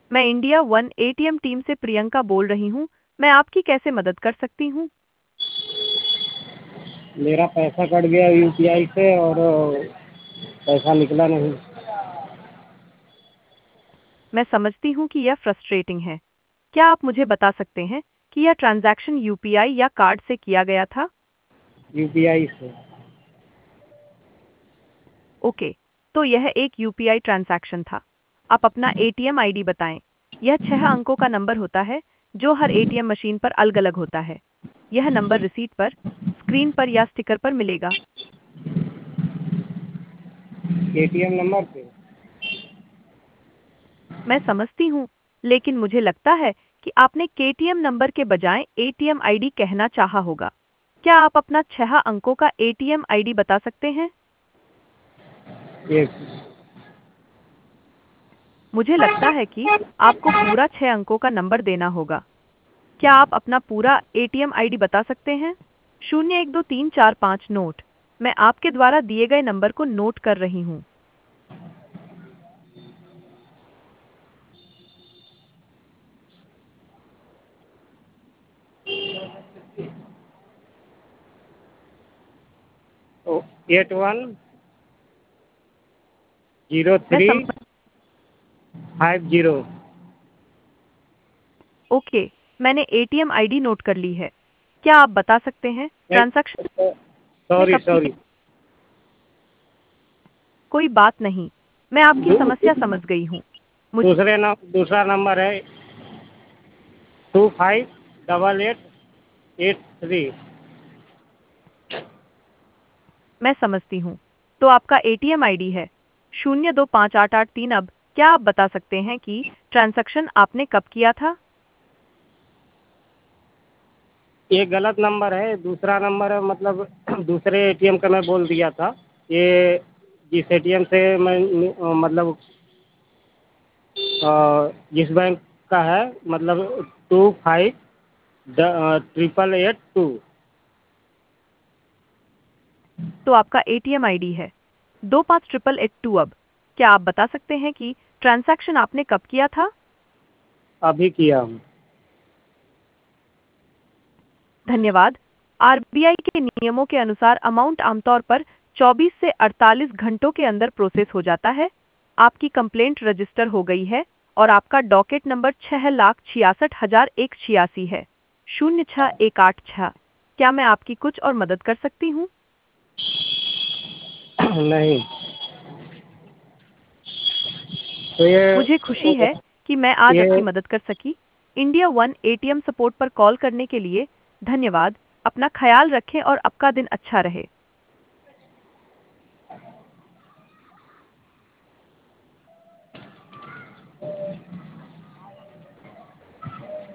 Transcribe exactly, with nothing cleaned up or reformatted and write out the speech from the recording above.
मैं India one ATM team से प्रियंका बोल रही हूँ। मैं आपकी कैसे मदद कर सकती हूँ? मेरा पैसा कट गया यूपीआई से और पैसा निकला नहीं। मैं समझती हूँ कि यह फ्रस्ट्रेटिंग है। क्या आप मुझे बता सकते हैं कि यह ट्रांजैक्शन यूपीआई या कार्ड से किया गया था? यूपीआई से। ओके, तो यह एक यूपीआई ट्रांजैक्शन था। आप अपना एटीएम आईडी बताएं। यह छह अंकों का नंबर होता है जो हर एटीएम मशीन पर अलग-अलग होता है। यह नंबर रिसीट पर, स्क्रीन पर या स्टिकर पर मिलेगा। एटीएम नंबर पे। मैं समझती हूँ, लेकिन मुझे लगता है कि आपने केटीएम नंबर के बजाय एटीएम आईडी कहना चाहा होगा। क्या आप अपना छह अंकों का एटीएम आईडी बता सकते हैं? एक। मुझे लगता है कि आपको पूरा छह अंकों का नंबर देना होगा। क्या आप अपना पूरा एटीएम आईडी बता सकते हैं? शून्य एक दो तीन चार पाँच नोट। मैं आपके द्वारा दिए गए नंबर को नोट कर रही हूँ। एट वन जीरो मैं थ्री समझ फाइव जीरो। ओके, मैंने एटीएम आईडी नोट कर ली है। क्या आप बता सकते हैं ट्रांजैक्शन ने सॉरी कब की? सॉरी। कोई बात नहीं, मैं आपकी समस्या समझ गई हूँ। मुझे दूसरे नम दूसरा नंबर है two five double eight eight three. मैं समझती हूँ। तो आपका एटीएम आईडी है शून्य दो पाँच आठ आठ तीन। अब क्या आप बता सकते हैं कि ट्रांजैक्शन आपने कब किया था? ये गलत नंबर है। दूसरा नंबर है, मतलब दूसरे एटीएम का मैं बोल दिया था। ये जिस एटीएम से मैं अ, मतलब अ, जिस बैंक का है, मतलब two five triple eight two. तो आपका एटीएम आईडी है दो पाँच ट्रिपल एट टू। अब क्या आप बता सकते हैं कि ट्रांजैक्शन आपने कब किया था? अभी किया हूँ। धन्यवाद। आरबीआई के नियमों के अनुसार अमाउंट आमतौर पर चौबीस से अड़तालीस घंटों के अंदर प्रोसेस हो जाता है। आपकी कंप्लेंट रजिस्टर हो गई है और आपका डॉकेट नंबर छह लाख छियासठ हजार एक छियासी है। शून्य छह एक आठ छह। क्या मैं आपकी कुछ और मदद कर सकती हूँ? नहीं। तो ये मुझे खुशी है कि मैं आज ये आपकी मदद कर सकी। इंडिया वन एटीएम सपोर्ट पर कॉल करने के लिए धन्यवाद। अपना ख्याल रखें और आपका दिन अच्छा रहे।